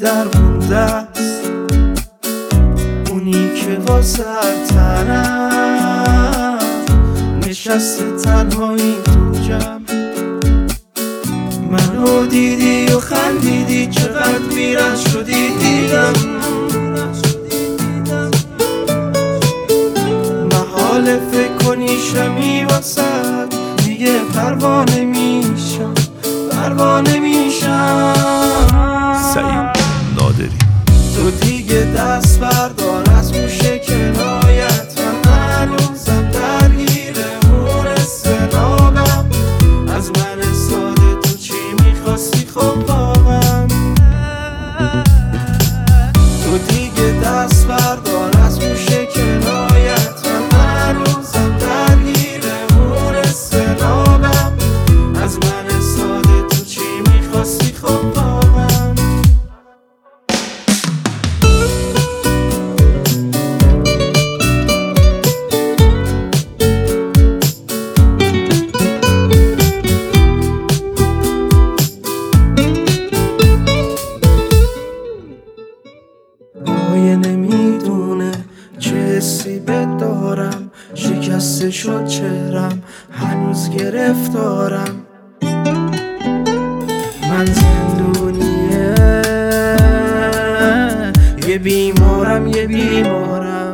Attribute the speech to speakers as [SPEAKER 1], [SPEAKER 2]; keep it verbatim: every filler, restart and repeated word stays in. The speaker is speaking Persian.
[SPEAKER 1] در مونده است، اونی که واسه تنم نشسته تنهایی تو جمع. منو دیدی و خندیدی، چقدر بی‌رحم شدی دیدم. محاله فکر کنی شمی واسد، دیگه پروانه میشم پروانه میشم.
[SPEAKER 2] سعید نادری.
[SPEAKER 1] تو دیگه دست بردار از موشه کنایت، من هنوزم درگیر اون استرابم. از من ساده تو چی میخواستی خب واقعا؟ تو دیگه دست بردار از موشه کنایت، من هنوزم درگیر اون استرابم. از من ساده تو چی میخواستی خب واقعا؟ آیه نمیدونه چه حسی بهت دارم، شکسته شد چهرم هنوز گرفتارم. من زندونیه، یه بیمارم یه بیمارم.